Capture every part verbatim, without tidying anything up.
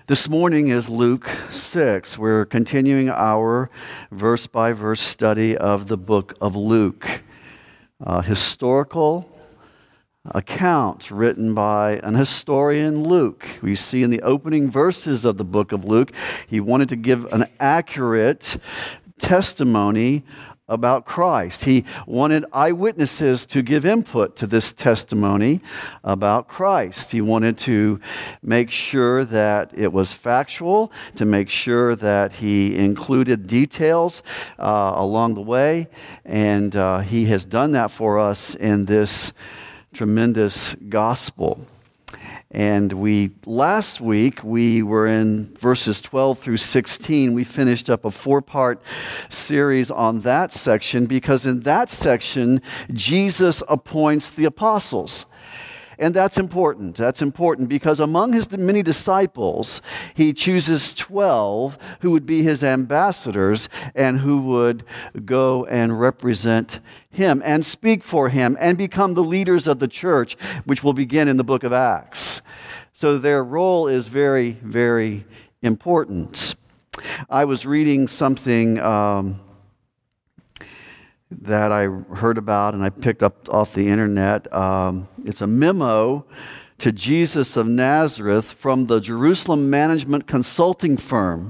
This morning is Luke six. We're continuing our verse-by-verse study of the book of Luke, a historical account written by an historian, Luke. We see in the opening verses of the book of Luke, he wanted to give an accurate testimony about Christ. He wanted eyewitnesses to give input to this testimony about Christ. He wanted to make sure that it was factual, to make sure that he included details uh, along the way, and uh, he has done that for us in this tremendous gospel. And we, last week, we were in verses twelve through sixteen. We finished up a four-part series on that section because in that section, Jesus appoints the apostles. And that's important. That's important because among his many disciples, he chooses twelve who would be his ambassadors and who would go and represent him and speak for him and become the leaders of the church, which will begin in the book of Acts. So their role is very, very important. I was reading something um, that I heard about and I picked up off the internet. Um, it's a memo to Jesus of Nazareth from the Jerusalem Management Consulting Firm.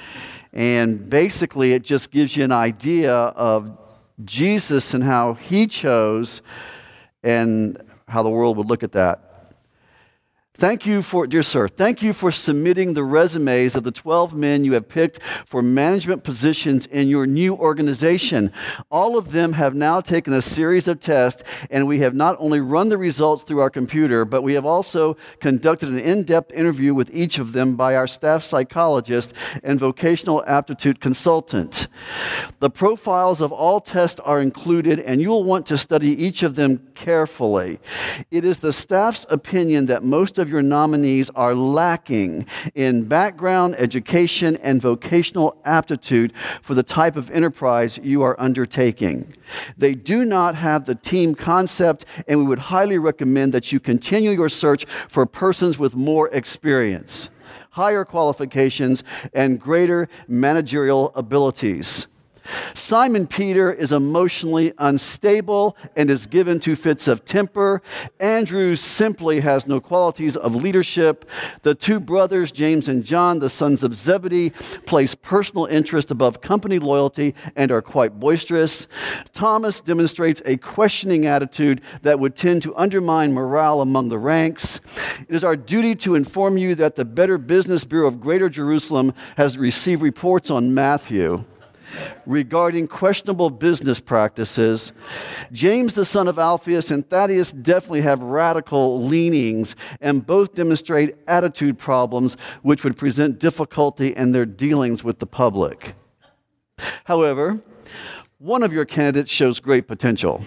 And basically it just gives you an idea of Jesus and how he chose and how the world would look at that. Thank you for, dear sir, thank you for submitting the resumes of the twelve men you have picked for management positions in your new organization. All of them have now taken a series of tests, and we have not only run the results through our computer, but we have also conducted an in-depth interview with each of them by our staff psychologist and vocational aptitude consultant. The profiles of all tests are included, and you will want to study each of them carefully. It is the staff's opinion that most of your nominees are lacking in background, education, and vocational aptitude for the type of enterprise you are undertaking. They do not have the team concept, and we would highly recommend that you continue your search for persons with more experience, higher qualifications, and greater managerial abilities. Simon Peter is emotionally unstable and is given to fits of temper. Andrew simply has no qualities of leadership. The two brothers, James and John, the sons of Zebedee, place personal interest above company loyalty and are quite boisterous. Thomas demonstrates a questioning attitude that would tend to undermine morale among the ranks. It is our duty to inform you that the Better Business Bureau of Greater Jerusalem has received reports on Matthew regarding questionable business practices. James, the son of Alphaeus, and Thaddeus definitely have radical leanings, and both demonstrate attitude problems which would present difficulty in their dealings with the public. However, one of your candidates shows great potential.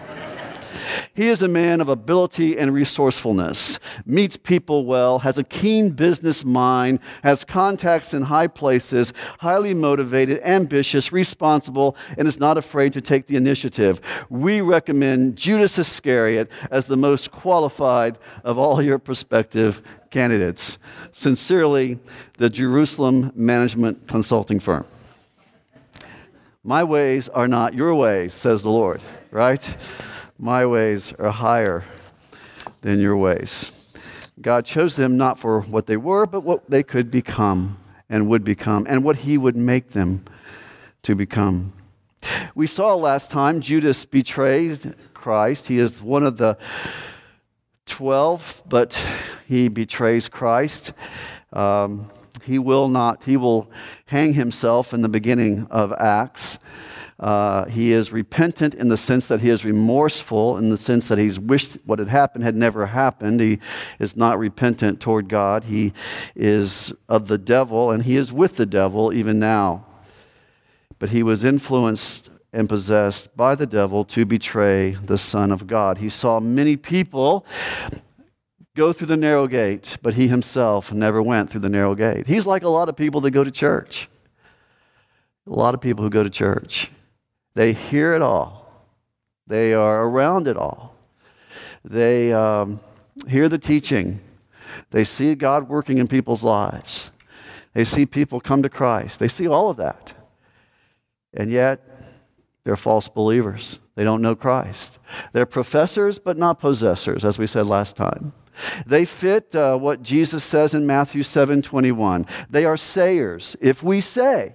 He is a man of ability and resourcefulness, meets people well, has a keen business mind, has contacts in high places, highly motivated, ambitious, responsible, and is not afraid to take the initiative. We recommend Judas Iscariot as the most qualified of all your prospective candidates. Sincerely, the Jerusalem Management Consulting Firm. My ways are not your ways, says the Lord, right? My ways are higher than your ways. God chose them not for what they were, but what they could become and would become, and what he would make them to become. We saw last time Judas betrays Christ. He is one of the twelve, but he betrays Christ. Um, he will not, he will hang himself in the beginning of Acts. Uh, he is repentant in the sense that he is remorseful, in the sense that he's wished what had happened had never happened. He is not repentant toward God. He is of the devil, and he is with the devil even now. But he was influenced and possessed by the devil to betray the Son of God. He saw many people go through the narrow gate, but he himself never went through the narrow gate. He's like a lot of people that go to church. A lot of people who go to church. They hear it all. They are around it all. They um, hear the teaching. They see God working in people's lives. They see people come to Christ. They see all of that. And yet, they're false believers. They don't know Christ. They're professors, but not possessors, as we said last time. They fit uh, what Jesus says in Matthew seven twenty-one. They are sayers. If we say,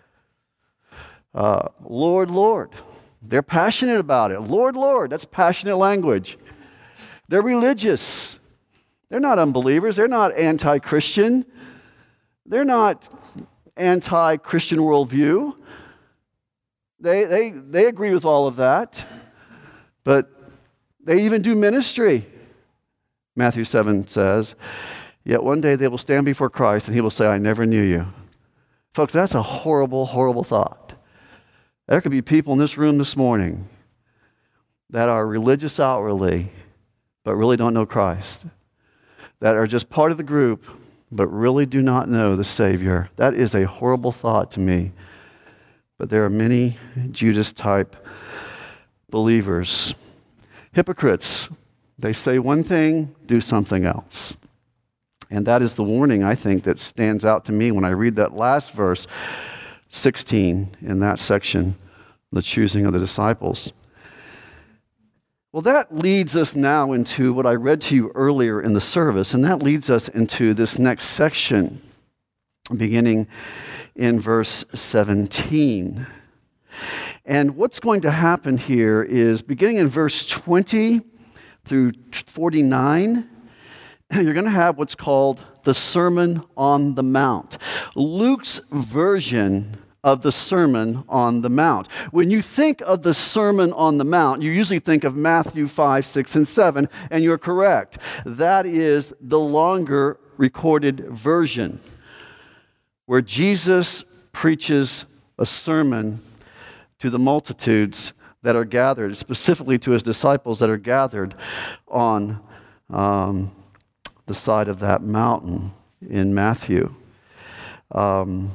uh, Lord, Lord, they're passionate about it. Lord, Lord, that's passionate language. They're religious. They're not unbelievers. They're not anti-Christian. They're not anti-Christian worldview. They, they, they agree with all of that, but they even do ministry. Matthew seven says, yet one day they will stand before Christ and he will say, I never knew you. Folks, that's a horrible, horrible thought. There could be people in this room this morning that are religious outwardly, but really don't know Christ, that are just part of the group, but really do not know the Savior. That is a horrible thought to me. But there are many Judas-type believers. Hypocrites. They say one thing, do something else. And that is the warning, I think, that stands out to me when I read that last verse, sixteen, in that section, the choosing of the disciples. Well, that leads us now into what I read to you earlier in the service, and that leads us into this next section, beginning in verse seventeen. And what's going to happen here is, beginning in verse twenty through forty-nine, you're going to have what's called the Sermon on the Mount. Luke's version of the Sermon on the Mount. When you think of the Sermon on the Mount, you usually think of Matthew five, six, and seven, and you're correct. That is the longer recorded version, where Jesus preaches a sermon to the multitudes that are gathered, specifically to his disciples that are gathered on um, the side of that mountain in Matthew. Um,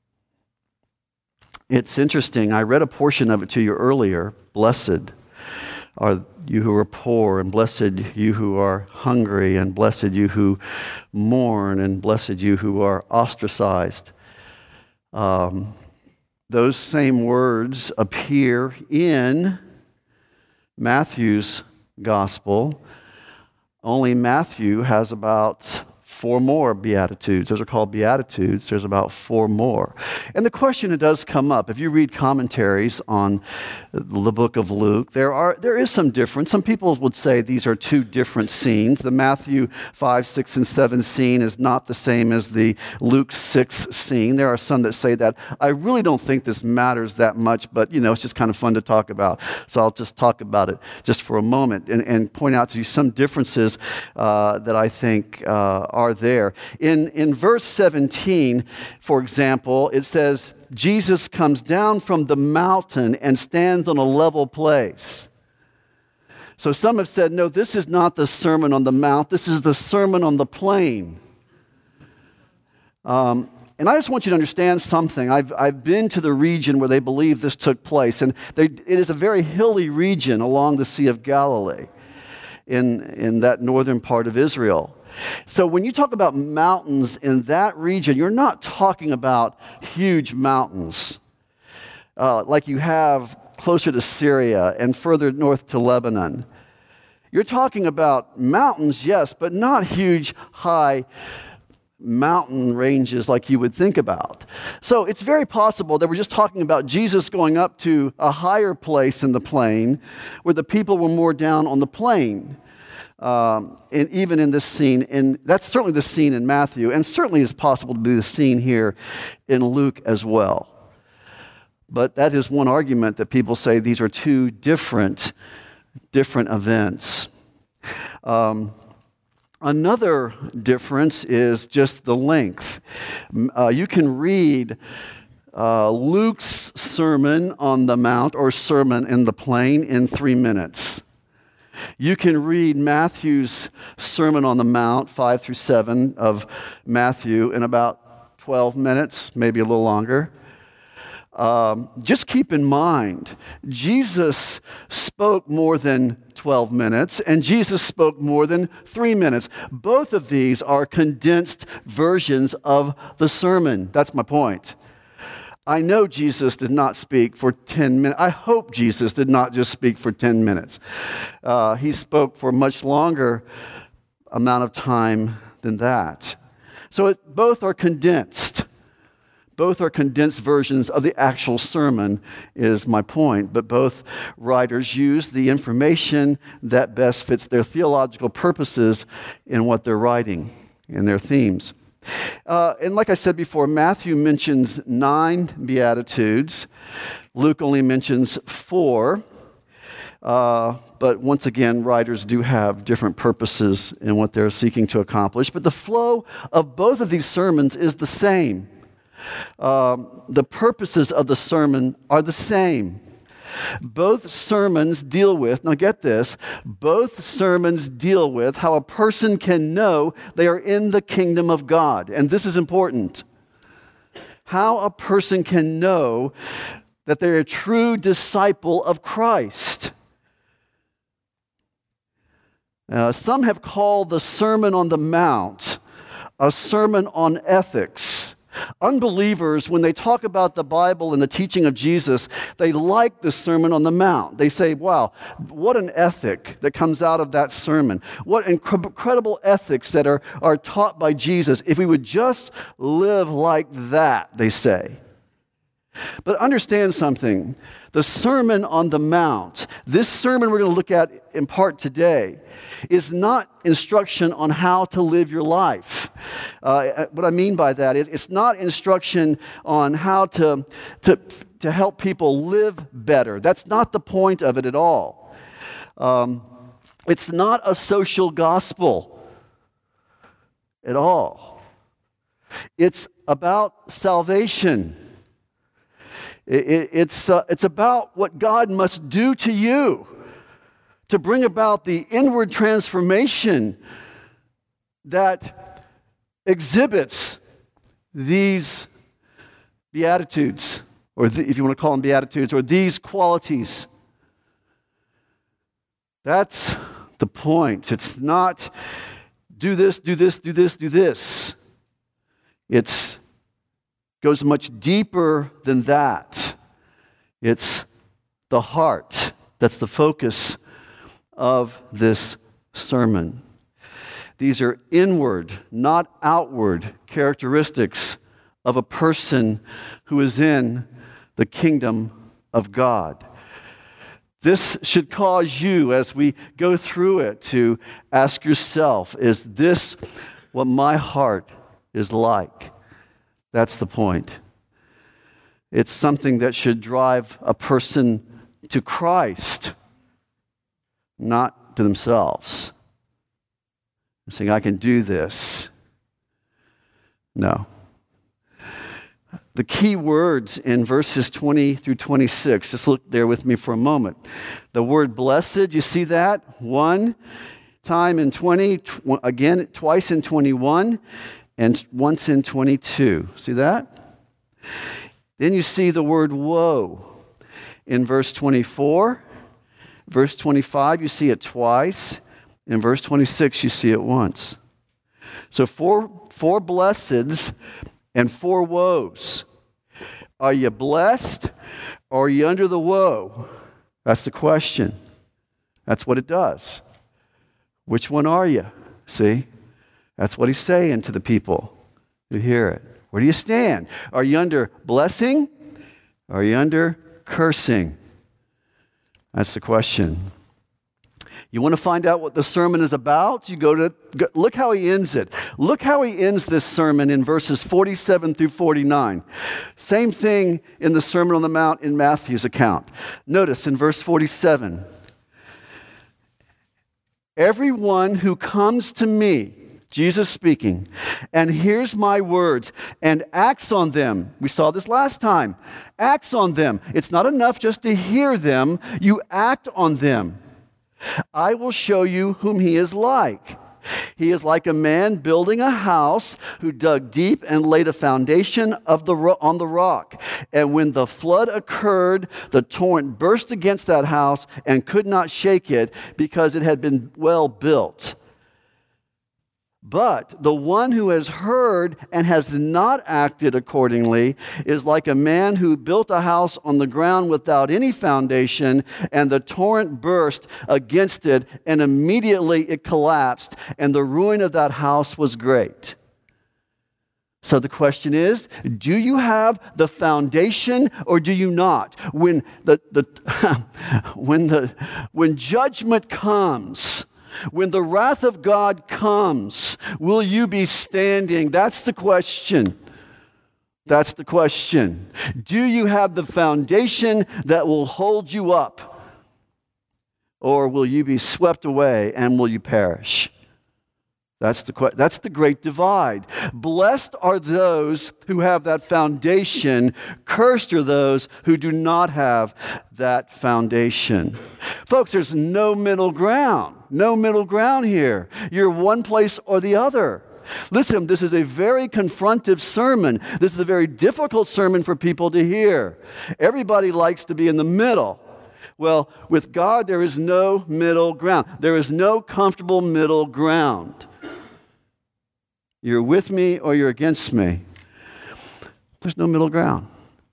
it's interesting. I read a portion of it to you earlier. Blessed are you who are poor, and blessed you who are hungry, and blessed you who mourn, and blessed you who are ostracized. Um, those same words appear in Matthew's gospel, only Matthew has about four more Beatitudes. Those are called Beatitudes. There's about four more. And the question that does come up, if you read commentaries on the book of Luke, there are there is some difference. Some people would say these are two different scenes. The Matthew five, six, and seven scene is not the same as the Luke six scene. There are some that say that. I really don't think this matters that much, but you know, it's just kind of fun to talk about. So I'll just talk about it just for a moment and, and point out to you some differences uh, that I think uh, are there. In, in verse seventeen, for example, it says, Jesus comes down from the mountain and stands on a level place. So some have said, no, this is not the Sermon on the Mount. This is the Sermon on the Plain. Um, and I just want you to understand something. I've, I've been to the region where they believe this took place, and they, it is a very hilly region along the Sea of Galilee in, in that northern part of Israel. So when you talk about mountains in that region, you're not talking about huge mountains uh, like you have closer to Syria and further north to Lebanon. You're talking about mountains, yes, but not huge, high mountain ranges like you would think about. So it's very possible that we're just talking about Jesus going up to a higher place in the plain where the people were more down on the plain. Um, and even in this scene, and that's certainly the scene in Matthew, and certainly is possible to be the scene here in Luke as well. But that is one argument that people say these are two different, different events. Um, another difference is just the length. Uh, you can read uh, Luke's Sermon on the Mount or Sermon in the Plain in three minutes. You can read Matthew's Sermon on the Mount, five through seven of Matthew, in about twelve minutes, maybe a little longer. Um, just keep in mind, Jesus spoke more than twelve minutes, and Jesus spoke more than three minutes. Both of these are condensed versions of the sermon. That's my point. I know Jesus did not speak for ten minutes. I hope Jesus did not just speak for ten minutes. Uh, he spoke for a much longer amount of time than that. So it, both are condensed. Both are condensed versions of the actual sermon, is my point. But both writers use the information that best fits their theological purposes in what they're writing, in their themes. Uh, and like I said before, Matthew mentions nine Beatitudes. Luke only mentions four. Uh, but once again, writers do have different purposes in what they're seeking to accomplish. But the flow of both of these sermons is the same. Um, the purposes of the sermon are the same. Both sermons deal with, now get this, both sermons deal with how a person can know they are in the kingdom of God. And this is important. How a person can know that they're a true disciple of Christ. Uh, some have called the Sermon on the Mount a sermon on ethics. Unbelievers, when they talk about the Bible and the teaching of Jesus, they like the Sermon on the Mount. They say, wow, what an ethic that comes out of that sermon. What incredible ethics that are, are taught by Jesus. If we would just live like that, they say. But understand something. The Sermon on the Mount, this sermon we're going to look at in part today, is not instruction on how to live your life. Uh, what I mean by that is it's not instruction on how to, to, to help people live better. That's not the point of it at all. Um, it's not a social gospel at all. It's about salvation. It, it, it's, uh, it's about what God must do to you to bring about the inward transformation that exhibits these beatitudes, or the, if you want to call them beatitudes, or these qualities. That's the point. It's not do this, do this, do this, do this. It goes much deeper than that. It's the heart that's the focus of this sermon. These are inward, not outward characteristics of a person who is in the kingdom of God. This should cause you, as we go through it, to ask yourself, is this what my heart is like? That's the point. It's something that should drive a person to Christ, not to themselves. Saying, I can do this. No. The key words in verses twenty through twenty-six, just look there with me for a moment. The word blessed, you see that? One time in twenty, tw- again twice in twenty-one, and once in twenty-two. See that? Then you see the word woe in verse twenty-four. Verse twenty-five, you see it twice. In verse twenty-six, you see it once. So four, four blesseds and four woes. Are you blessed or are you under the woe? That's the question. That's what it does. Which one are you? See? That's what he's saying to the people who hear it. Where do you stand? Are you under blessing or are you under cursing? That's the question. You want to find out what the sermon is about? You go to, go, look how he ends it. Look how he ends this sermon in verses forty-seven through forty-nine. Same thing in the Sermon on the Mount in Matthew's account. Notice in verse forty-seven, everyone who comes to me, Jesus speaking, and hears my words and acts on them. We saw this last time. Acts on them. It's not enough just to hear them. You act on them. I will show you whom he is like. He is like a man building a house who dug deep and laid a foundation of the ro- on the rock. And when the flood occurred, the torrent burst against that house and could not shake it because it had been well built. But the one who has heard and has not acted accordingly is like a man who built a house on the ground without any foundation, and the torrent burst against it, and immediately it collapsed, and the ruin of that house was great. So the question is, do you have the foundation or do you not? When the, the when the when judgment comes, when the wrath of God comes, will you be standing? That's the question. That's the question. Do you have the foundation that will hold you up? Or will you be swept away and will you perish? That's the que- that's the great divide. Blessed are those who have that foundation. Cursed are those who do not have that foundation. Folks, there's no middle ground. No middle ground here. You're one place or the other. Listen, this is a very confrontive sermon. This is a very difficult sermon for people to hear. Everybody likes to be in the middle. Well, with God, there is no middle ground. There is no comfortable middle ground. You're with me or you're against me. There's no middle ground.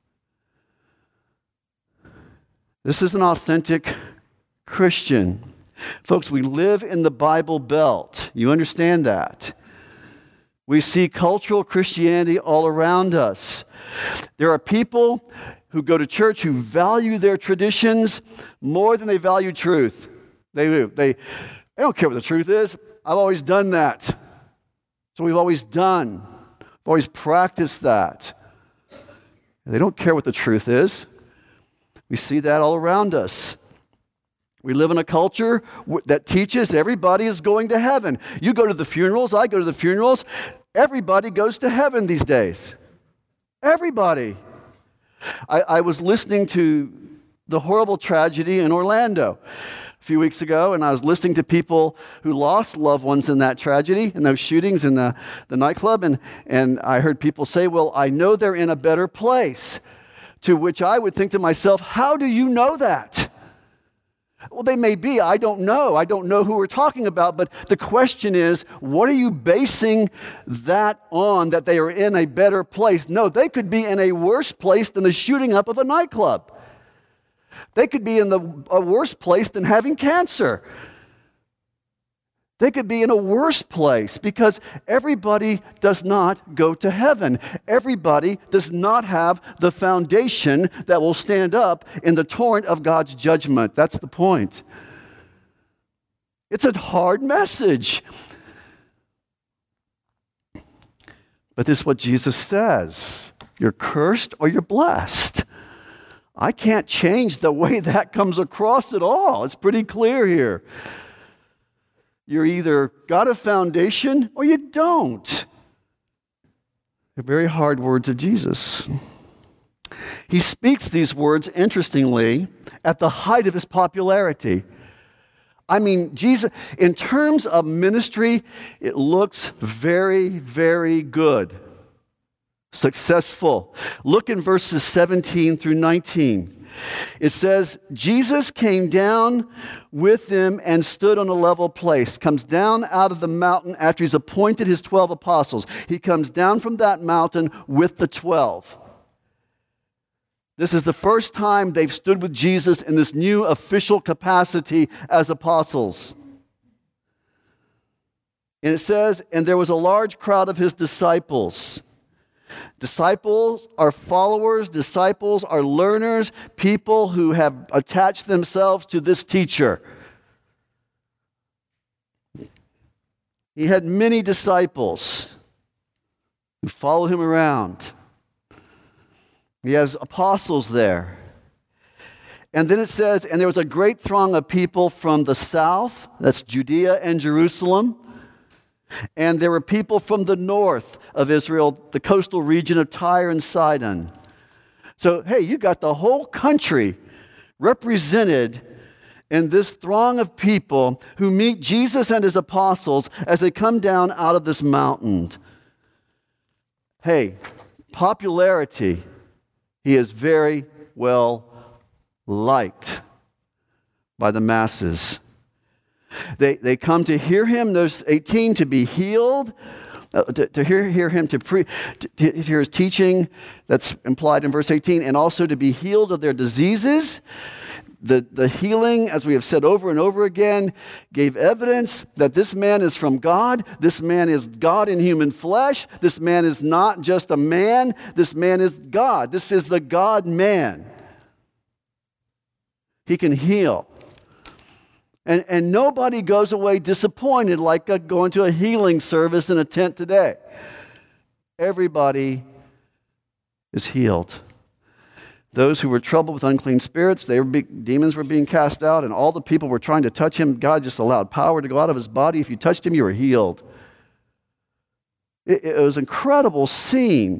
This is an authentic Christian. Folks, we live in the Bible Belt. You understand that? We see cultural Christianity all around us. There are people who go to church who value their traditions more than they value truth. They do. They, they don't care what the truth is. I've always done that. So we've always done. We've always practiced that. They don't care what the truth is. We see that all around us. We live in a culture that teaches everybody is going to heaven. You go to the funerals, I go to the funerals. Everybody goes to heaven these days. Everybody. I, I was listening to the horrible tragedy in Orlando a few weeks ago, and I was listening to people who lost loved ones in that tragedy, in those shootings in the, the nightclub, and, and I heard people say, well, I know they're in a better place. To which I would think to myself, how do you know that? Well, they may be. I don't know. I don't know who we're talking about, but the question is, what are you basing that on, that they are in a better place? No, they could be in a worse place than the shooting up of a nightclub. They could be in the, a worse place than having cancer. They could be in a worse place because everybody does not go to heaven. Everybody does not have the foundation that will stand up in the torrent of God's judgment. That's the point. It's a hard message. But this is what Jesus says. You're cursed or you're blessed. I can't change the way that comes across at all. It's pretty clear here. You're either got a foundation or you don't. They're very hard words of Jesus. He speaks these words, interestingly, at the height of his popularity. I mean, Jesus, in terms of ministry, it looks very, very good. Successful. Look in verses seventeen through nineteen. It says, Jesus came down with them and stood on a level place. Comes down out of the mountain after he's appointed his twelve apostles. He comes down from that mountain with the twelve. This is the first time they've stood with Jesus in this new official capacity as apostles. And it says, and there was a large crowd of his disciples. Disciples are followers. Disciples are learners, people who have attached themselves to this teacher. He had many disciples who follow him around. He has apostles there. And then it says, and there was a great throng of people from the south, that's Judea and Jerusalem. And there were people from the north of Israel, the coastal region of Tyre and Sidon. So, hey, you got the whole country represented in this throng of people who meet Jesus and his apostles as they come down out of this mountain. Hey, popularity, he is very well liked by the masses. They, they come to hear him, verse eighteen, to be healed, uh, to, to hear, hear him, to, pre, to, to hear his teaching that's implied in verse eighteen, and also to be healed of their diseases. The, the healing, as we have said over and over again, gave evidence that this man is from God. This man is God in human flesh. This man is not just a man. This man is God. This is the God-man. He can heal. And, and nobody goes away disappointed like a, going to a healing service in a tent today. Everybody is healed. Those who were troubled with unclean spirits, they were be, demons were being cast out, and all the people were trying to touch him. God just allowed power to go out of his body. If you touched him, you were healed. It, it was an incredible scene.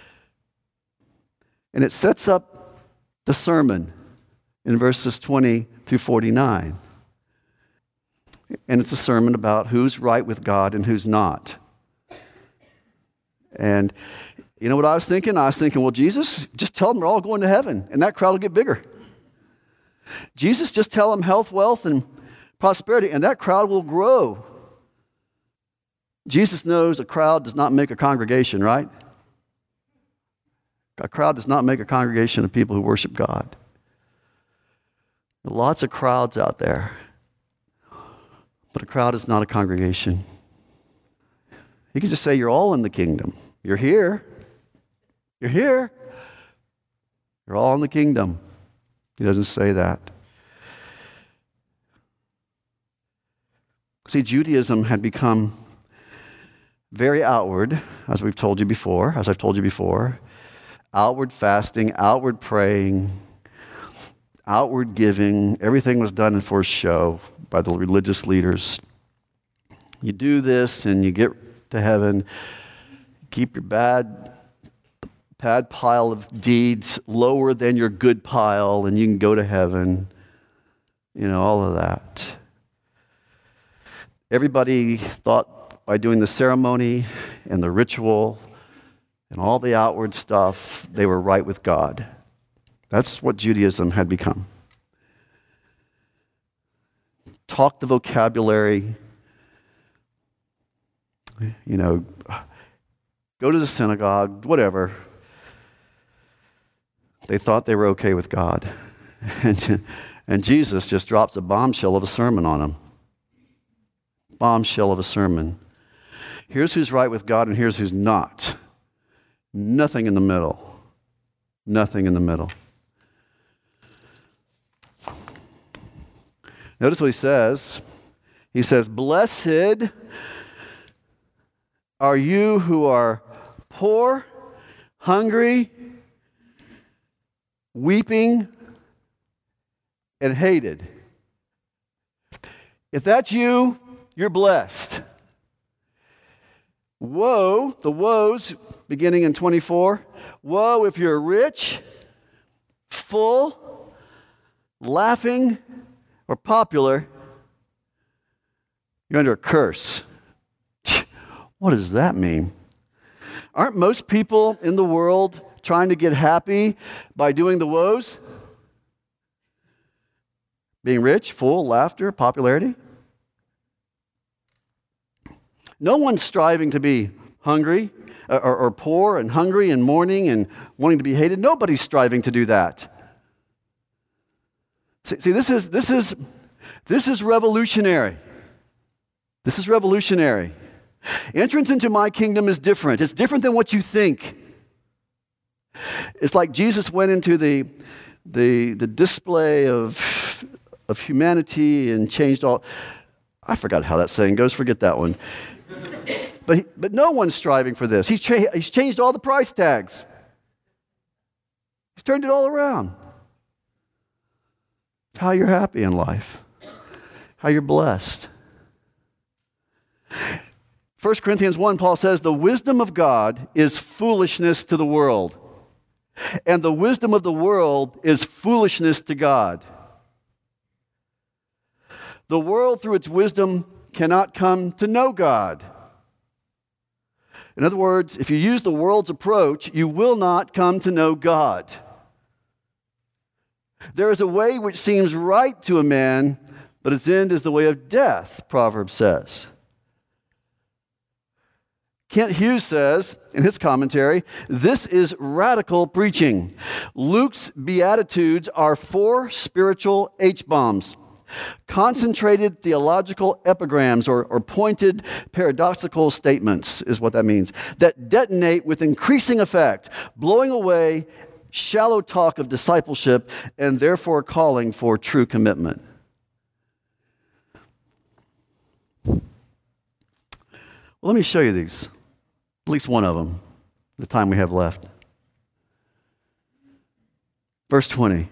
And it sets up the sermon in verses twenty through forty-nine. And it's a sermon about who's right with God and who's not. And you know what I was thinking? I was thinking, well, Jesus, just tell them they're all going to heaven, and that crowd will get bigger. Jesus, just tell them health, wealth, and prosperity, and that crowd will grow. Jesus knows a crowd does not make a congregation, right? A crowd does not make a congregation of people who worship God. There are lots of crowds out there, but a crowd is not a congregation. You can just say you're all in the kingdom. You're here. You're here. You're all in the kingdom. He doesn't say that. See, Judaism had become very outward, as we've told you before, as I've told you before. Outward fasting, outward praying, outward giving. Everything was done for show by the religious leaders. You do this and you get to heaven. Keep your bad bad pile of deeds lower than your good pile, and you can go to heaven. You know, all of that. Everybody thought by doing the ceremony and the ritual and all the outward stuff, they were right with God. That's what Judaism had become. Talk the vocabulary, you know, go to the synagogue, whatever. They thought they were okay with God. And, and Jesus just drops a bombshell of a sermon on them. Bombshell of a sermon. Here's who's right with God and here's who's not. Nothing in the middle. Nothing in the middle. Notice what he says. He says, "Blessed are you who are poor, hungry, weeping, and hated." If that's you, you're blessed. Woe, the woes, beginning in twenty-four. Woe if you're rich, full, laughing, or popular. You're under a curse. What does that mean? Aren't most people in the world trying to get happy by doing the woes? Being rich, full, laughter, popularity. No one's striving to be hungry or, or poor and hungry and mourning and wanting to be hated. Nobody's striving to do that. See, see this is this is this is revolutionary. This is revolutionary. Entrance into my kingdom is different. It's different than what you think. It's like Jesus went into the the the display of of humanity and changed all. I forgot how that saying goes. Forget that one. But, but no one's striving for this. He's, cha- he's changed all the price tags. He's turned it all around. It's how you're happy in life, how you're blessed. First Corinthians one, Paul says, "The wisdom of God is foolishness to the world, and the wisdom of the world is foolishness to God." The world, through its wisdom, cannot come to know God. In other words, if you use the world's approach, you will not come to know God. There is a way which seems right to a man, but its end is the way of death, Proverbs says. Kent Hughes says in his commentary, this is radical preaching. Luke's Beatitudes are four spiritual H-bombs, concentrated theological epigrams or, or pointed paradoxical statements is what that means, that detonate with increasing effect, blowing away shallow talk of discipleship and therefore calling for true commitment. Well, let me show you these. At least one of them, the time we have left. Verse twenty.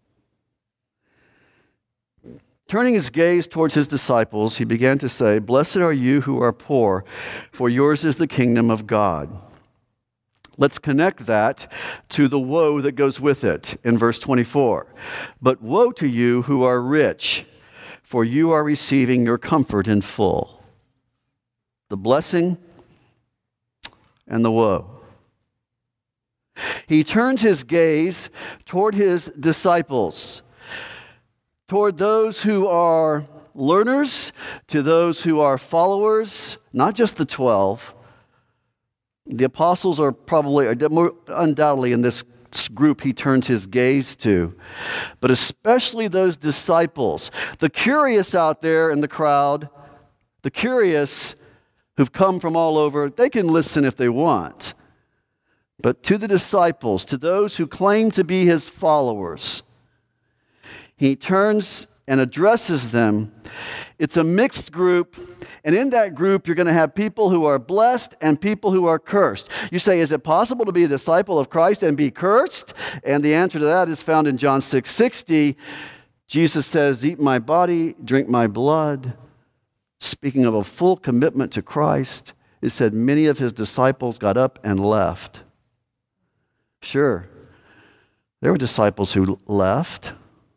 Turning his gaze towards his disciples, he began to say, "Blessed are you who are poor, for yours is the kingdom of God." Let's connect that to the woe that goes with it in verse twenty-four. "But woe to you who are rich, for you are receiving your comfort in full." The blessing and the woe. He turns his gaze toward his disciples, toward those who are learners, to those who are followers, not just the twelve. The apostles are probably, undoubtedly in this group he turns his gaze to, but especially those disciples, the curious out there in the crowd, the curious who've come from all over, they can listen if they want. But to the disciples, to those who claim to be his followers, he turns and addresses them. It's a mixed group, and in that group you're going to have people who are blessed and people who are cursed. You say, is it possible to be a disciple of Christ and be cursed? And the answer to that is found in John six sixty. Jesus says, "Eat my body, drink my blood." Speaking of a full commitment to Christ, it said many of his disciples got up and left. Sure, there were disciples who left.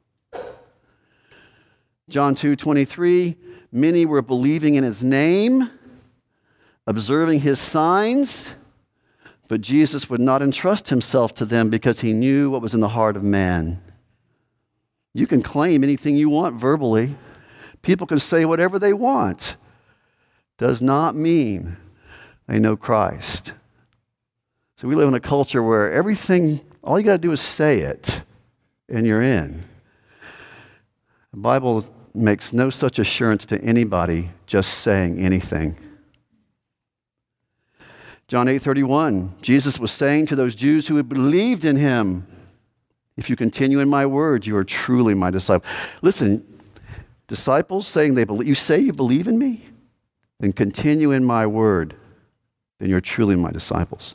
John two twenty-three, many were believing in his name, observing his signs, but Jesus would not entrust himself to them because he knew what was in the heart of man. You can claim anything you want verbally. People can say whatever they want. Does not mean they know Christ. So we live in a culture where everything, all you got to do is say it, and you're in. The Bible makes no such assurance to anybody just saying anything. John eight thirty-one, Jesus was saying to those Jews who had believed in him, "If you continue in my word, you are truly my disciple." Listen, disciples saying they believe, you say you believe in me, then continue in my word, then you're truly my disciples.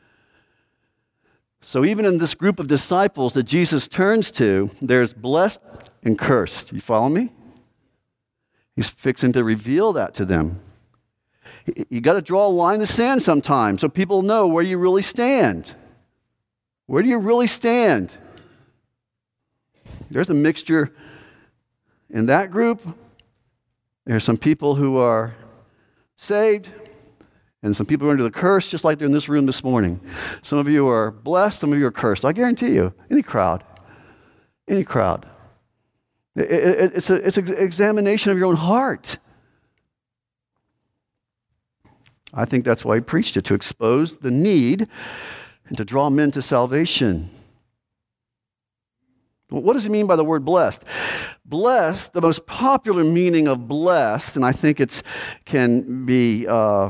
So even in this group of disciples that Jesus turns to, there's blessed and cursed. You follow me? He's fixing to reveal that to them. You got to draw a line in the sand sometimes so people know where you really stand. Where do you really stand? There's a mixture in that group. There are some people who are saved and some people who are under the curse, just like they're in this room this morning. Some of you are blessed, some of you are cursed. I guarantee you, any crowd, any crowd. It, it, it's, a, it's an examination of your own heart. I think that's why he preached it, to expose the need and to draw men to salvation. What does he mean by the word blessed? Blessed, the most popular meaning of blessed, and I think it's can be, uh,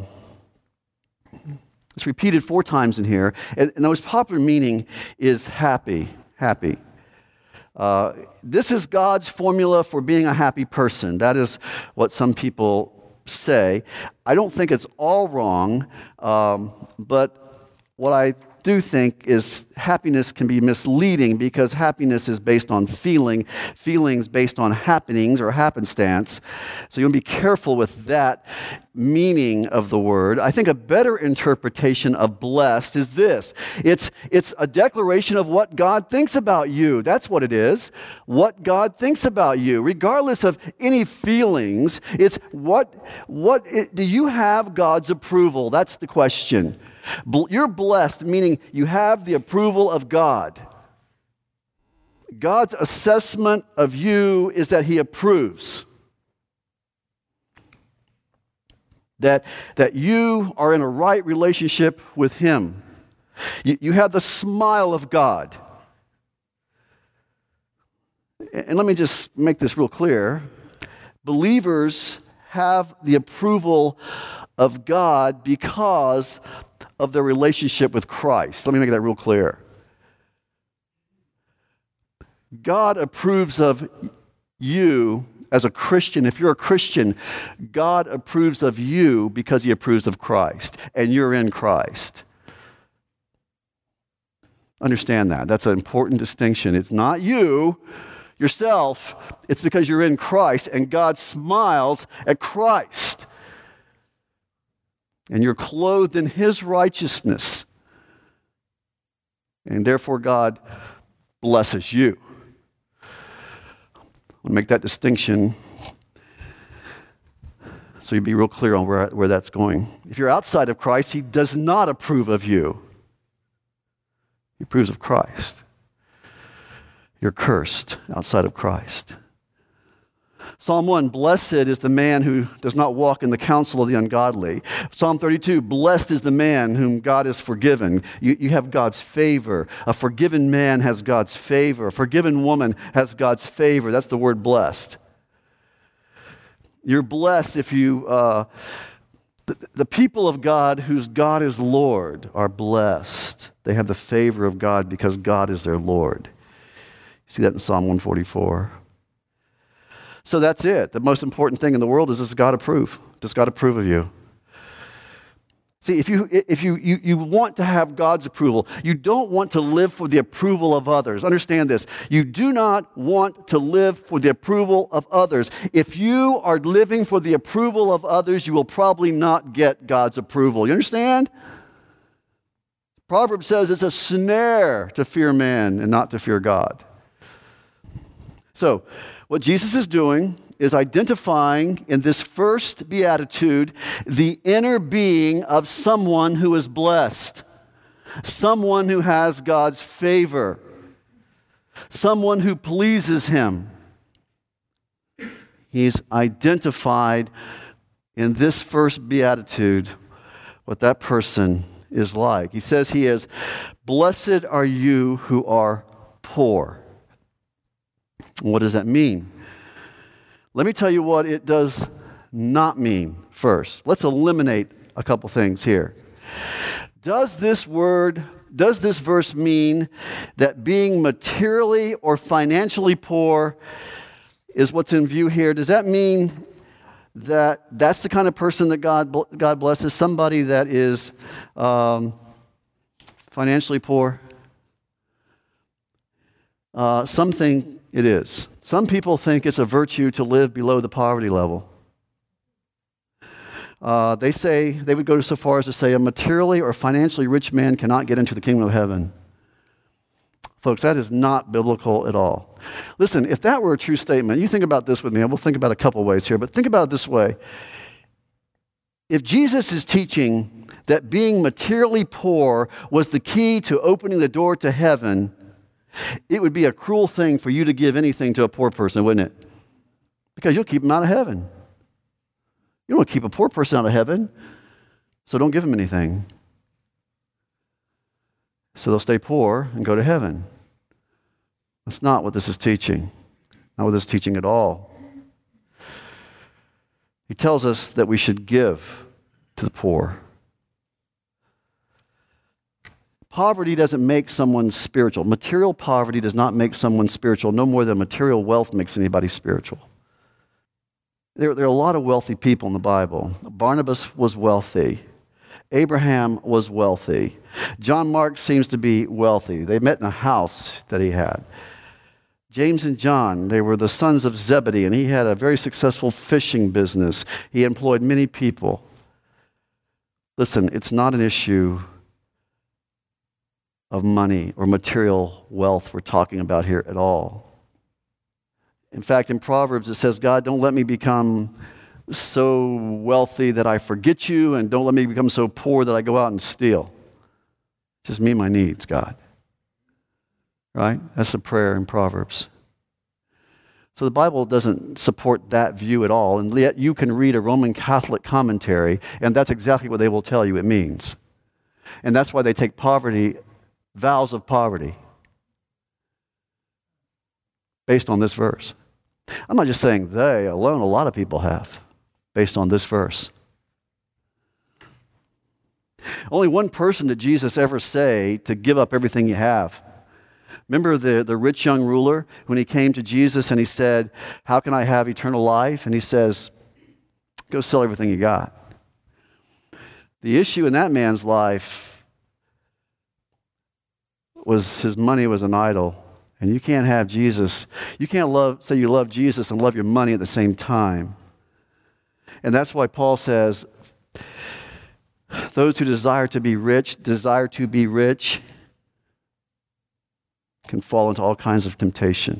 it's repeated four times in here, and, and the most popular meaning is happy, happy. Uh, this is God's formula for being a happy person. That is what some people say. I don't think it's all wrong, um, but what I do think is happiness can be misleading because happiness is based on feeling, feelings based on happenings or happenstance. So you want to be careful with that meaning of the word. I think a better interpretation of blessed is this. It's, it's a declaration of what God thinks about you. That's what it is. What God thinks about you, regardless of any feelings. It's what, what it, do you have God's approval? That's the question. You're blessed, meaning you have the approval of God. God's assessment of you is that He approves. That, that you are in a right relationship with Him. You, you have the smile of God. And let me just make this real clear. Believers have the approval of God because of their relationship with Christ. Let me make that real clear. God approves of you as a Christian. If you're a Christian, God approves of you because He approves of Christ, and you're in Christ. Understand that. That's an important distinction. It's not you, yourself. It's because you're in Christ, and God smiles at Christ. And you're clothed in His righteousness. And therefore, God blesses you. I want to make that distinction so you be real clear on where, where that's going. If you're outside of Christ, He does not approve of you. He approves of Christ. You're cursed outside of Christ. Psalm one, blessed is the man who does not walk in the counsel of the ungodly. Psalm thirty-two, blessed is the man whom God has forgiven. You, you have God's favor. A forgiven man has God's favor. A forgiven woman has God's favor. That's the word blessed. You're blessed if you, uh, the, the people of God whose God is Lord are blessed. They have the favor of God because God is their Lord. You see that in Psalm one forty-four. So that's it. The most important thing in the world is, does God approve? Does God approve of you? See, if you if you, you you want to have God's approval, you don't want to live for the approval of others. Understand this. You do not want to live for the approval of others. If you are living for the approval of others, you will probably not get God's approval. You understand? Proverbs says it's a snare to fear man and not to fear God. So, what Jesus is doing is identifying in this first beatitude the inner being of someone who is blessed, someone who has God's favor, someone who pleases Him. He's identified in this first beatitude what that person is like. He says he is, blessed are you who are poor. What does that mean? Let me tell you what it does not mean first. Let's eliminate a couple things here. Does this word, does this verse mean that being materially or financially poor is what's in view here? Does that mean that that's the kind of person that God, God blesses? Somebody that is um, financially poor? Uh, something It is. Some people think it's a virtue to live below the poverty level. Uh, they say, they would go so far as to say, a materially or financially rich man cannot get into the kingdom of heaven. Folks, that is not biblical at all. Listen, if that were a true statement, you think about this with me, and we'll think about a couple ways here, but think about it this way. If Jesus is teaching that being materially poor was the key to opening the door to heaven, it would be a cruel thing for you to give anything to a poor person, wouldn't it? Because you'll keep them out of heaven. You don't want to keep a poor person out of heaven, so don't give them anything. So they'll stay poor and go to heaven. That's not what this is teaching. Not what this is teaching at all. He tells us that we should give to the poor. Poverty doesn't make someone spiritual. Material poverty does not make someone spiritual, no more than material wealth makes anybody spiritual. There, there are a lot of wealthy people in the Bible. Barnabas was wealthy. Abraham was wealthy. John Mark seems to be wealthy. They met in a house that he had. James and John, they were the sons of Zebedee, and he had a very successful fishing business. He employed many people. Listen, it's not an issue of money or material wealth we're talking about here at all. In fact, in Proverbs it says, God, don't let me become so wealthy that I forget you, and don't let me become so poor that I go out and steal. Just meet my needs, God. Right? That's a prayer in Proverbs. So the Bible doesn't support that view at all, and yet you can read a Roman Catholic commentary, and that's exactly what they will tell you it means. And that's why they take poverty, vows of poverty, based on this verse. I'm not just saying they alone, a lot of people have, based on this verse. Only one person did Jesus ever say to give up everything you have. Remember the, the rich young ruler when he came to Jesus and he said, how can I have eternal life? And he says, go sell everything you got. The issue in that man's life was his money was an idol. And you can't have Jesus. You can't love, say you love Jesus and love your money at the same time. And that's why Paul says, those who desire to be rich, desire to be rich, can fall into all kinds of temptation.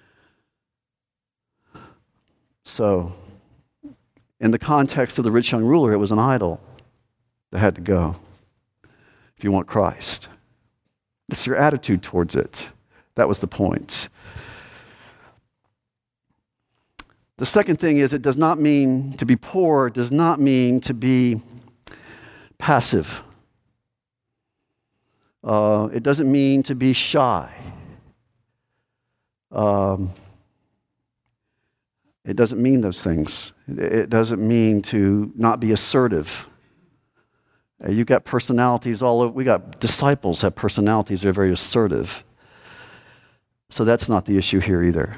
So, in the context of the rich young ruler, it was an idol that had to go if you want Christ. It's your attitude towards it. That was the point. The second thing is it does not mean to be poor, it does not mean to be passive. Uh, it doesn't mean to be shy. Um, it doesn't mean those things. It, it doesn't mean to not be assertive. Uh, you've got personalities all over. We got disciples have personalities that are very assertive. So that's not the issue here either.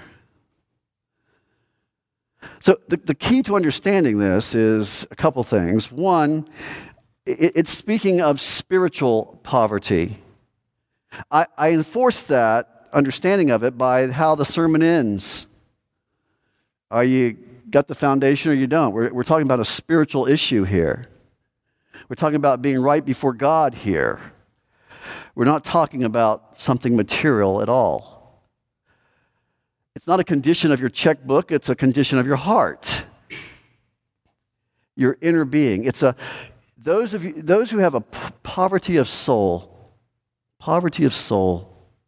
So the, the key to understanding this is a couple things. One, it, it's speaking of spiritual poverty. I, I enforce that understanding of it by how the sermon ends. Are you got the foundation or you don't? We're, we're talking about a spiritual issue here. We're talking about being right before God here. We're not talking about something material at all. It's not a condition of your checkbook, it's a condition of your heart. Your inner being. It's a those of you those who have a p- poverty of soul, poverty of soul.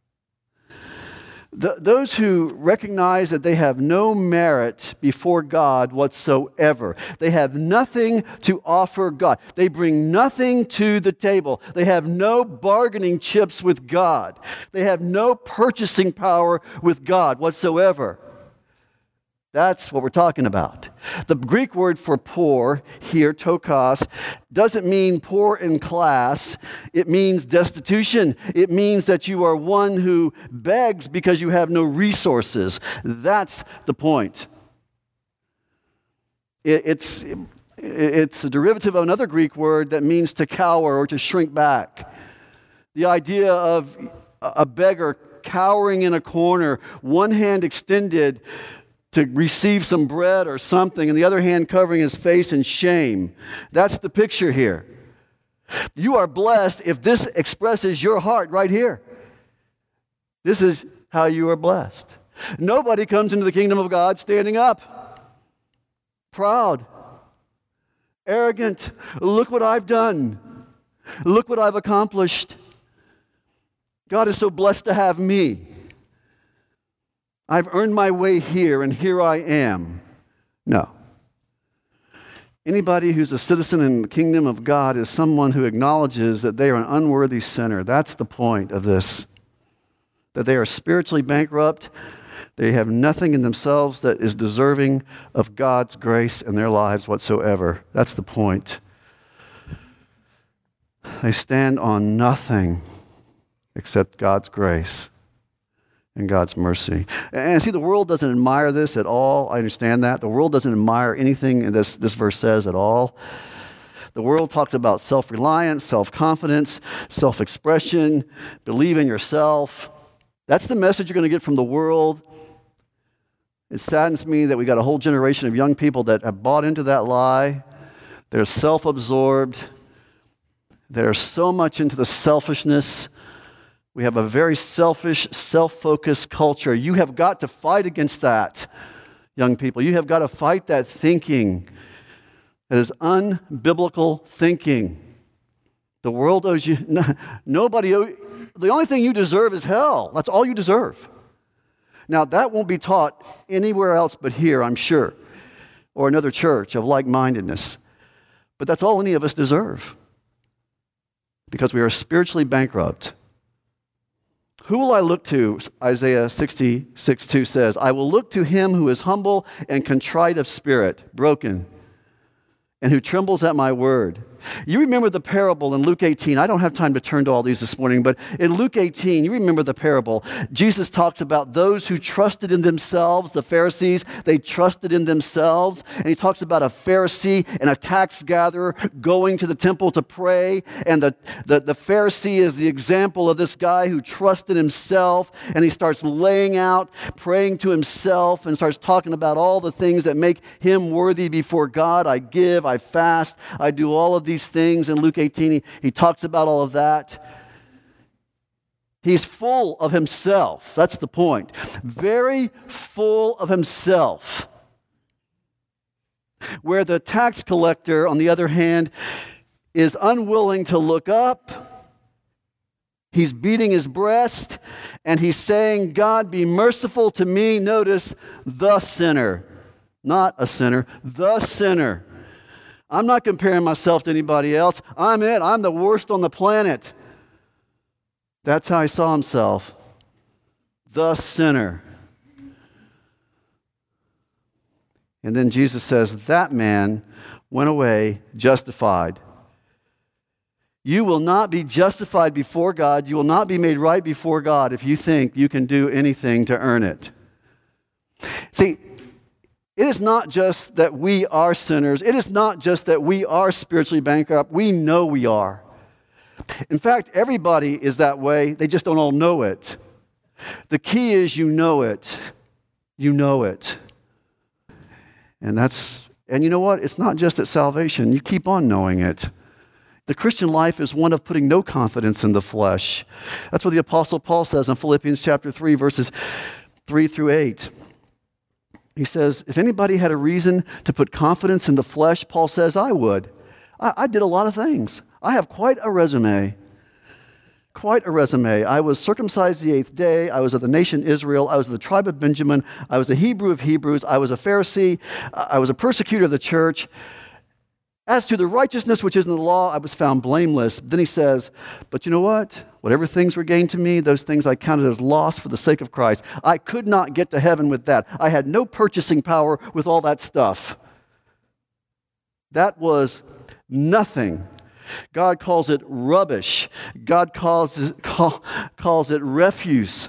The, those who recognize that they have no merit before God whatsoever. They have nothing to offer God. They bring nothing to the table. They have no bargaining chips with God. They have no purchasing power with God whatsoever. That's what we're talking about. The Greek word for poor here, tokos, doesn't mean poor in class. It means destitution. It means that you are one who begs because you have no resources. That's the point. It, it's, it's a derivative of another Greek word that means to cower or to shrink back. The idea of a beggar cowering in a corner, one hand extended to receive some bread or something, and the other hand covering his face in shame. That's the picture here. You are blessed if this expresses your heart right here. This is how you are blessed. Nobody comes into the kingdom of God standing up, proud, arrogant. Look what I've done. Look what I've accomplished. God is so blessed to have me. I've earned my way here, and here I am. No. Anybody who's a citizen in the kingdom of God is someone who acknowledges that they are an unworthy sinner. That's the point of this. That they are spiritually bankrupt. They have nothing in themselves that is deserving of God's grace in their lives whatsoever. That's the point. They stand on nothing except God's grace and God's mercy. And see, the world doesn't admire this at all. I understand that. The world doesn't admire anything this, this verse says at all. The world talks about self-reliance, self-confidence, self-expression, believe in yourself. That's the message you're going to get from the world. It saddens me that we got a whole generation of young people that have bought into that lie. They're self-absorbed. They're so much into the selfishness. We have a very selfish, self-focused culture. You have got to fight against that, young people. You have got to fight that thinking. That is unbiblical thinking. The world owes you, no, nobody, the only thing you deserve is hell. That's all you deserve. Now, that won't be taught anywhere else but here, I'm sure, or another church of like-mindedness. But that's all any of us deserve, because we are spiritually bankrupt. Who will I look to? Isaiah sixty-six two says, I will look to him who is humble and contrite of spirit, broken, and who trembles at my word. You remember the parable in Luke eighteen. I don't have time to turn to all these this morning, but in Luke eighteen, you remember the parable. Jesus talks about those who trusted in themselves, the Pharisees, they trusted in themselves. And he talks about a Pharisee and a tax gatherer going to the temple to pray. And the, the, the Pharisee is the example of this guy who trusted himself. And he starts laying out, praying to himself, and starts talking about all the things that make him worthy before God. I give, I fast, I do all of these things. In Luke eighteen, he, he talks about all of that. He's full of himself. That's the point. Very full of himself. Where the tax collector, on the other hand, is unwilling to look up. He's beating his breast, and he's saying, God, be merciful to me. Notice, the sinner. Not a sinner, the sinner. I'm not comparing myself to anybody else. I'm it. I'm the worst on the planet. That's how he saw himself. The sinner. And then Jesus says, that man went away justified. You will not be justified before God. You will not be made right before God if you think you can do anything to earn it. See, it is not just that we are sinners. It is not just that we are spiritually bankrupt. We know we are. In fact, everybody is that way. They just don't all know it. The key is you know it. You know it. And that's, and you know what? It's not just at salvation. You keep on knowing it. The Christian life is one of putting no confidence in the flesh. That's what the Apostle Paul says in Philippians chapter three, verses three through eight. He says, if anybody had a reason to put confidence in the flesh, Paul says, I would. I, I did a lot of things. I have quite a resume. Quite a resume. I was circumcised the eighth day. I was of the nation Israel. I was of the tribe of Benjamin. I was a Hebrew of Hebrews. I was a Pharisee. I was a persecutor of the church. As to the righteousness which is in the law, I was found blameless. Then he says, but you know what? Whatever things were gained to me, those things I counted as loss for the sake of Christ. I could not get to heaven with that. I had no purchasing power with all that stuff. That was nothing. God calls it rubbish. God calls it, call, calls it refuse.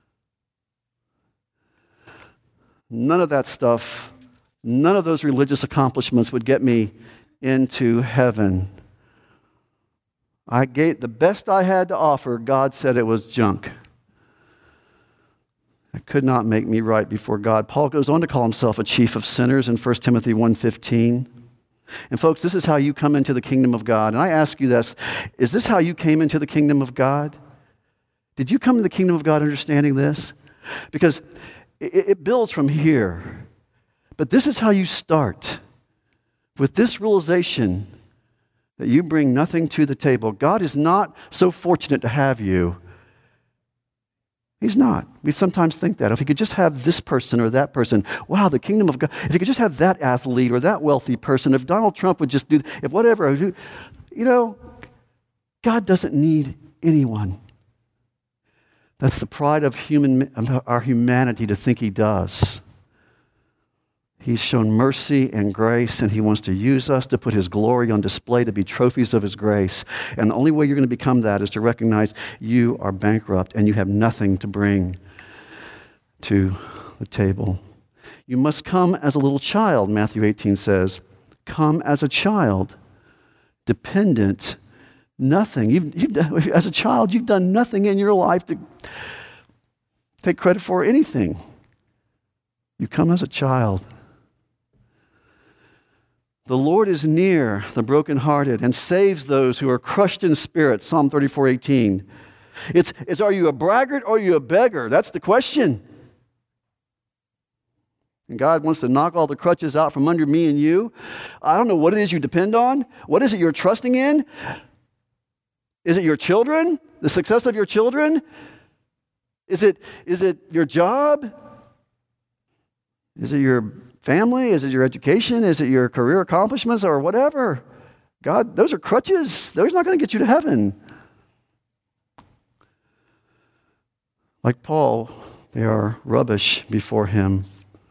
None of that stuff, none of those religious accomplishments would get me into heaven. I gave the best I had to offer. God said it was junk. It could not make me right before God. Paul goes on to call himself a chief of sinners in First Timothy one fifteen. And folks, this is how you come into the kingdom of God. And I ask you this, is this how you came into the kingdom of God? Did you come to the kingdom of God understanding this? Because it, it builds from here. But this is how you start. With this realization that you bring nothing to the table. God is not so fortunate to have you. He's not. We sometimes think that. If he could just have this person or that person, wow, the kingdom of God. If he could just have that athlete or that wealthy person, if Donald Trump would just do, if whatever, you know, God doesn't need anyone. That's the pride of human, our humanity to think he does. He's shown mercy and grace, and he wants to use us to put his glory on display, to be trophies of his grace. And the only way you're going to become that is to recognize you are bankrupt and you have nothing to bring to the table. You must come as a little child, Matthew eighteen says. Come as a child. dependent, nothing. You've, you've done, as a child, you've done nothing in your life to take credit for anything. You come as a child. The Lord is near the brokenhearted and saves those who are crushed in spirit. Psalm thirty-four eighteen. It's, it's are you a braggart or are you a beggar? That's the question. And God wants to knock all the crutches out from under me and you. I don't know what it is you depend on. What is it you're trusting in? Is it your children? The success of your children? Is it, is it your job? Is it your family? Is it your education? Is it your career accomplishments or whatever? God, those are crutches. Those are not going to get you to heaven. Like Paul, they are rubbish before him.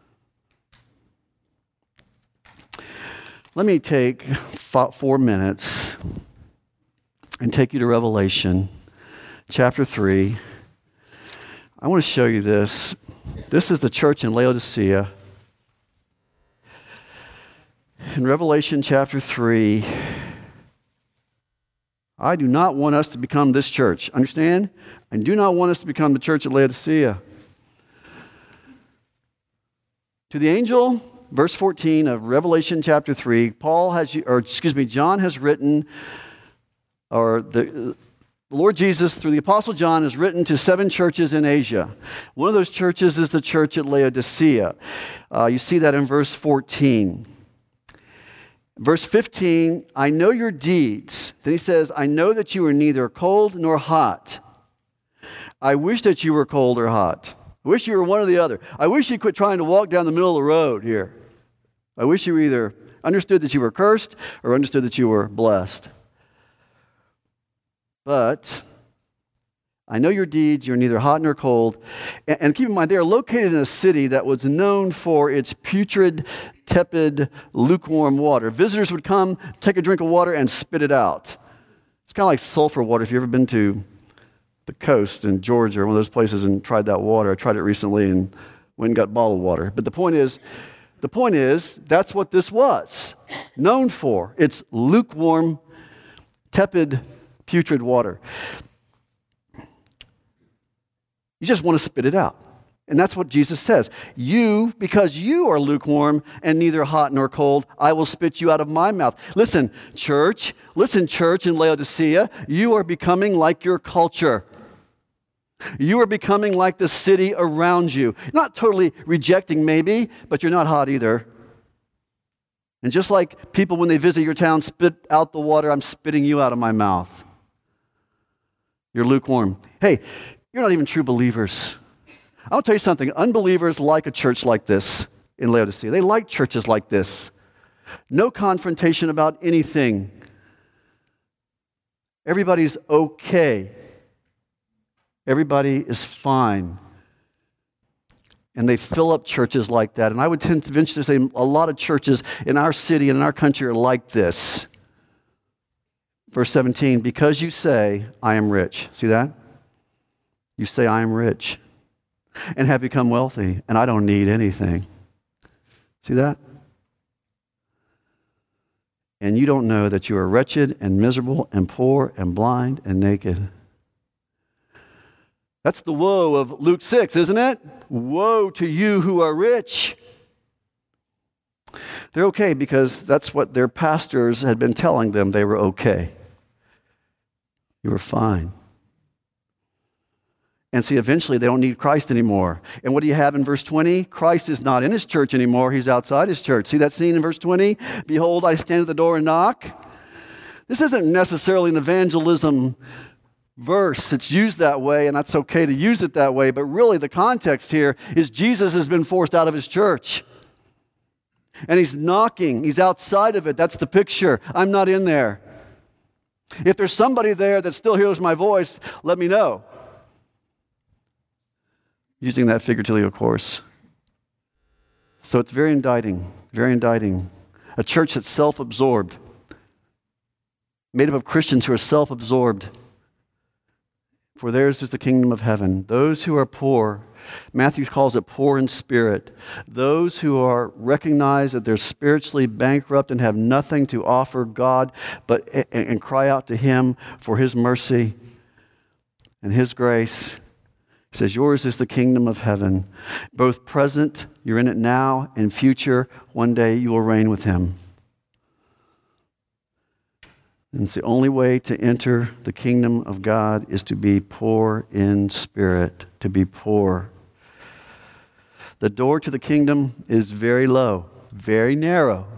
Let me take four minutes and take you to Revelation chapter three. I want to show you this. This is the church in Laodicea. In Revelation chapter three, I do not want us to become this church. Understand? I do not want us to become the church at Laodicea. To the angel, verse fourteen of Revelation chapter three, Paul has, or excuse me, John has written, or the The Lord Jesus, through the Apostle John, has written to seven churches in Asia. One of those churches is the church at Laodicea. Uh, you see that in verse fourteen. Verse fifteen, I know your deeds. Then he says, I know that you are neither cold nor hot. I wish that you were cold or hot. I wish you were one or the other. I wish you quit trying to walk down the middle of the road here. I wish you either understood that you were cursed or understood that you were blessed. But I know your deeds, you're neither hot nor cold. And, and keep in mind, they are located in a city that was known for its putrid, tepid, lukewarm water. Visitors would come, take a drink of water, and spit it out. It's kind of like sulfur water. If you've ever been to the coast in Georgia or one of those places and tried that water, I tried it recently and went and got bottled water. But the point is, the point is, that's what this was known for. It's lukewarm, tepid, putrid water. You just want to spit it out. And that's what Jesus says. You, because you are lukewarm and neither hot nor cold, I will spit you out of my mouth. Listen, church, listen, church in Laodicea, you are becoming like your culture. You are becoming like the city around you. Not totally rejecting maybe, but you're not hot either. And just like people when they visit your town spit out the water, I'm spitting you out of my mouth. You're lukewarm. Hey, you're not even true believers. I'll tell you something. Unbelievers like a church like this in Laodicea. They like churches like this. No confrontation about anything. Everybody's okay. Everybody is fine. And they fill up churches like that. And I would tend to venture to say a lot of churches in our city and in our country are like this. Verse seventeen, because you say, I am rich. See that? You say, I am rich and have become wealthy, and I don't need anything. See that? And you don't know that you are wretched and miserable and poor and blind and naked. That's the woe of Luke six, isn't it? Woe to you who are rich. They're okay because that's what their pastors had been telling them. They were okay. You were fine. And see, eventually they don't need Christ anymore. And what do you have in verse twenty? Christ is not in his church anymore. He's outside his church. See that scene in verse twenty? Behold, I stand at the door and knock. This isn't necessarily an evangelism verse. It's used that way, and that's okay to use it that way. But really the context here is Jesus has been forced out of his church. And he's knocking. He's outside of it. That's the picture. I'm not in there. If there's somebody there that still hears my voice, let me know. Using that figuratively, of course. So it's very indicting, very indicting. A church that's self-absorbed, made up of Christians who are self-absorbed, For theirs is the kingdom of heaven. Those who are poor, Matthew calls it poor in spirit. Those who are recognize that they're spiritually bankrupt and have nothing to offer God, but and, and cry out to Him for His mercy and His grace. He says, yours is the kingdom of heaven. Both present, you're in it now, and future, one day you will reign with Him. And it's the only way to enter the kingdom of God is to be poor in spirit, to be poor. The door to the kingdom is very low, very narrow.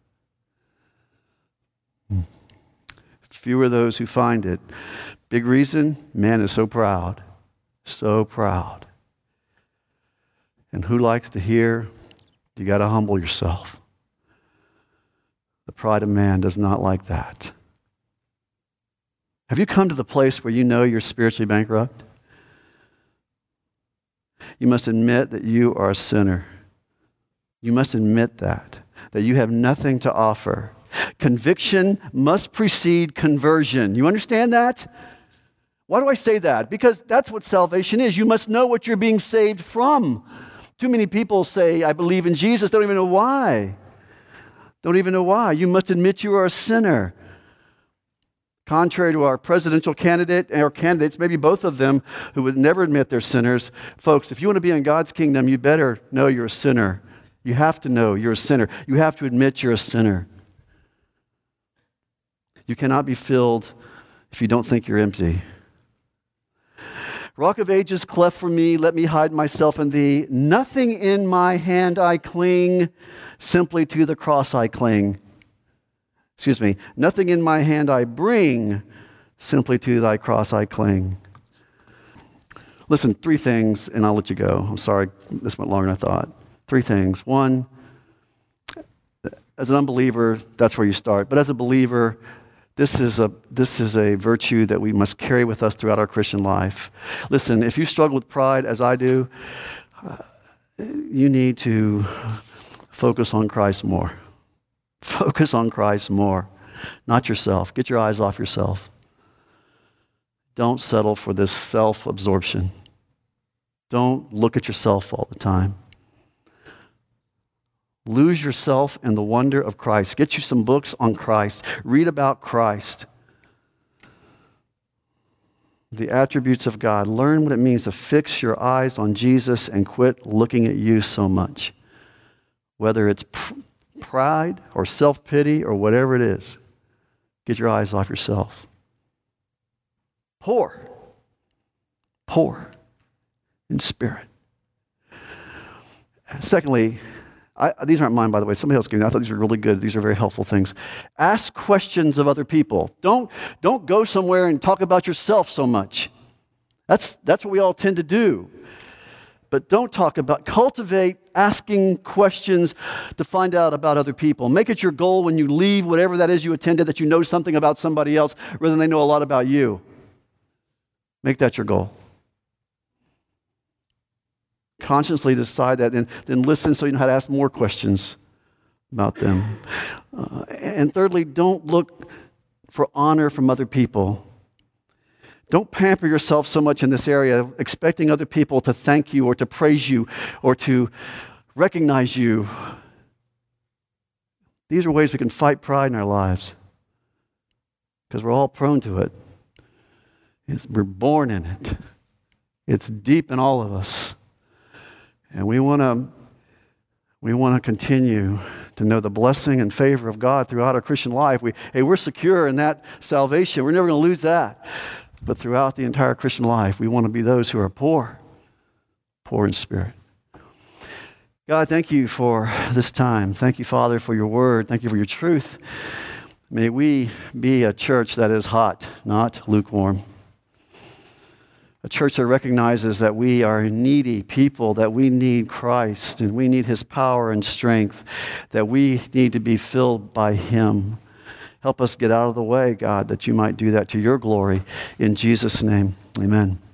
Few are those who find it. Big reason, man is so proud, so proud. And who likes to hear, you got to humble yourself. The pride of man does not like that. Have you come to the place where you know you're spiritually bankrupt? You must admit that you are a sinner. You must admit that, that you have nothing to offer. Conviction must precede conversion. You understand that? Why do I say that? Because that's what salvation is. You must know what you're being saved from. Too many people say, I believe in Jesus, don't even know why. Don't even know why. You must admit you are a sinner. Contrary to our presidential candidate or candidates, maybe both of them, who would never admit they're sinners. Folks, if you want to be in God's kingdom, you better know you're a sinner. You have to know you're a sinner. You have to admit you're a sinner. You cannot be filled if you don't think you're empty. Rock of ages, cleft for me, let me hide myself in thee. Nothing in my hand I cling, simply to the cross I cling. Excuse me, nothing in my hand I bring, simply to thy cross I cling. Listen, three things, and I'll let you go. I'm sorry, this went longer than I thought. Three things. One, as an unbeliever, that's where you start. But as a believer, this is a this is a virtue that we must carry with us throughout our Christian life. Listen, if you struggle with pride, as I do, uh, you need to focus on Christ more. Focus on Christ more, not yourself. Get your eyes off yourself. Don't settle for this self-absorption. Don't look at yourself all the time. Lose yourself in the wonder of Christ. Get you some books on Christ. Read about Christ. The attributes of God. Learn what it means to fix your eyes on Jesus and quit looking at you so much. Whether it's pr- pride or self-pity or whatever it is, get your eyes off yourself. Poor. Poor in spirit. Secondly, I, these aren't mine, by the way. Somebody else gave me. I thought these were really good. These are very helpful things. Ask questions of other people. Don't, don't go somewhere and talk about yourself so much. That's, that's what we all tend to do. But don't talk about, cultivate asking questions to find out about other people. Make it your goal when you leave, whatever that is you attended, that you know something about somebody else rather than they know a lot about you. Make that your goal. Consciously decide that, and then listen so you know how to ask more questions about them. Uh, and thirdly, don't look for honor from other people. Don't pamper yourself so much in this area, expecting other people to thank you or to praise you or to recognize you. These are ways we can fight pride in our lives because we're all prone to it. It's, we're born in it. It's deep in all of us. And we want to we want to continue to know the blessing and favor of God throughout our Christian life. We, hey, we're secure in that salvation. We're never going to lose that. But throughout the entire Christian life, we want to be those who are poor, poor in spirit. God, thank you for this time. Thank you, Father, for your word. Thank you for your truth. May we be a church that is hot, not lukewarm. A church that recognizes that we are needy people, that we need Christ, and we need His power and strength, that we need to be filled by Him. Help us get out of the way, God, that you might do that to your glory. In Jesus' name, amen.